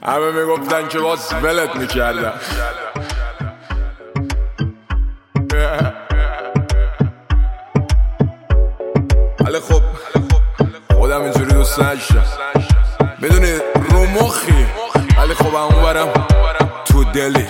همه میگفتن که باز ولت میکردم. ولی خب خودم اینجوری دوست نداشتم، میدونی رو مخی، ولی خب همون برم تو دلی.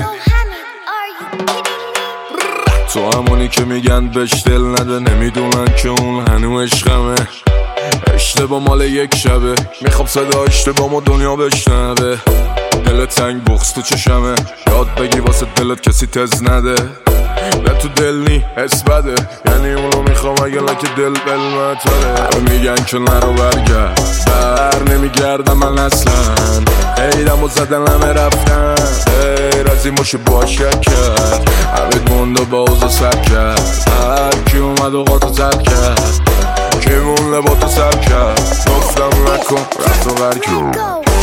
تو همونی که میگن بهش دل نده، نمیدونن که اون هنو عشقمه. اشتباه مال یک شبه، میخوام صدا اشتباه دنیا بشنوه. دل تنگ بغض تو چشمه، یاد بگی واسه دلت کسی تز نده. نه تو دل نی حس بده، یعنی اونو میخوام اگه لکه دل بلمتره. همه میگن که نرو برگرد، بر نمیگردم من اصلا. ایرم و زدن همه رفتن، غیر از این باشه باشک کرد. همه موند و بازو سر کرد، هر کی اومد و قاطو زد کرد. کی مونده با تو سر کرد، گفتم نکن رفت و برکن.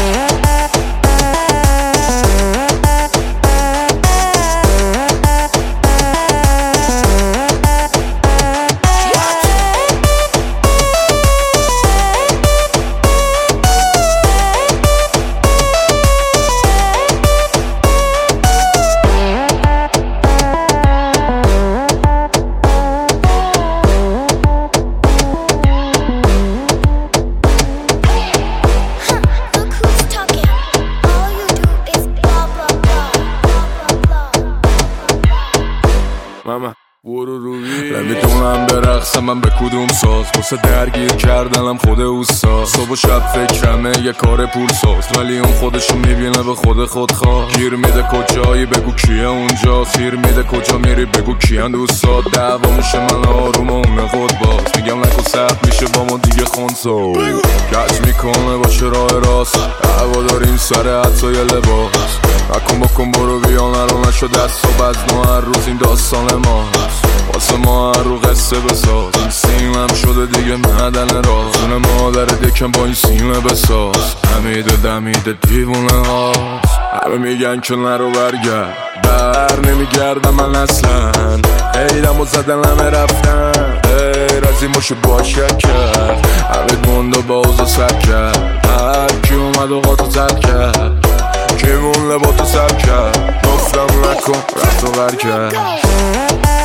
ماما برو روی نمیدونم برقصم من به کدوم ساز، واسه درگیر کردنم خود اوستا. صبح و شب فکرمه یه کار پول ساز، ولی اون خودشو میبینه به خود خواه. گیر میده کجایی بگو کیه اونجا، سیر میده کجا میری بگو کیان دوستات. دعوا میشه من آروم و اون خود باز، میگم نکن سخت میشه با ما دیگه خونسا. کج میکنه باشه راه راست، هوا داریم سر حتی یه لباس. بکن برو بیا نرو نشو دست و بزن، هر روز این داستان ماست. واسه ما هر رو قصه بساز، این سیمم شده دیگه معدن راز. خونه مادر دکم با این سیمه بساز، همیده دمیده دیوونه هاست. همه میگن که نرو برگرد، بر نمیگردم من اصلا. ایرم و زدن همه رفتن، غیر از این باشه باشک کرد. همه موند و بازو سر کرد، هر کی اومد و قاطو زد کرد. کی مونده با تو سر کرد، گفتم نکن رفت و برکرد.